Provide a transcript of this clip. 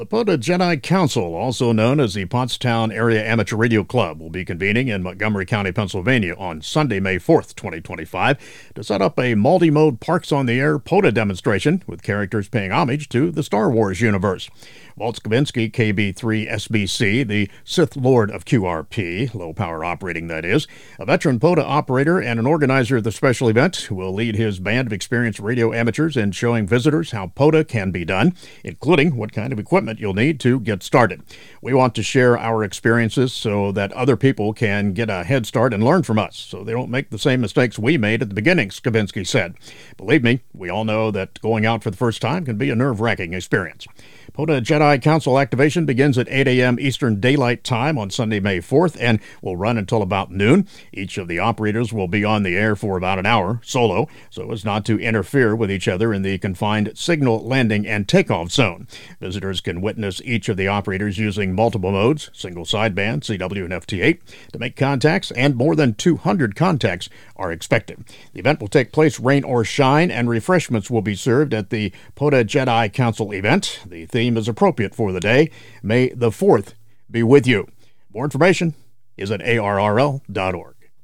The POTA Jedi Council, also known as the Pottstown Area Amateur Radio Club, will be convening in Montgomery County, Pennsylvania on Sunday, May 4th, 2025, to set up a multi-mode Parks on the Air POTA demonstration with characters paying homage to the Star Wars universe. Walt Skavinsky, KB3SBC, the Sith Lord of QRP, low power operating that is, a veteran POTA operator and an organizer of the special event, will lead his band of experienced radio amateurs in showing visitors how POTA can be done, including what kind of equipment you'll need to get started. We want to share our experiences so that other people can get a head start and learn from us, so they don't make the same mistakes we made at the beginning, Skavinsky said. Believe me, we all know that going out for the first time can be a nerve-wracking experience. POTA Jedi Council activation begins at 8 a.m. Eastern Daylight Time on Sunday, May 4th, and will run until about noon. Each of the operators will be on the air for about an hour, solo, so as not to interfere with each other in the confined signal landing and takeoff zone. Visitors can witness each of the operators using multiple modes, single sideband, CW and FT8, to make contacts, and more than 200 contacts are expected. The event will take place rain or shine, and refreshments will be served at the POTA Jedi Council event. The theme is appropriate for the day. May the 4th be with you. More information is at arrl.org.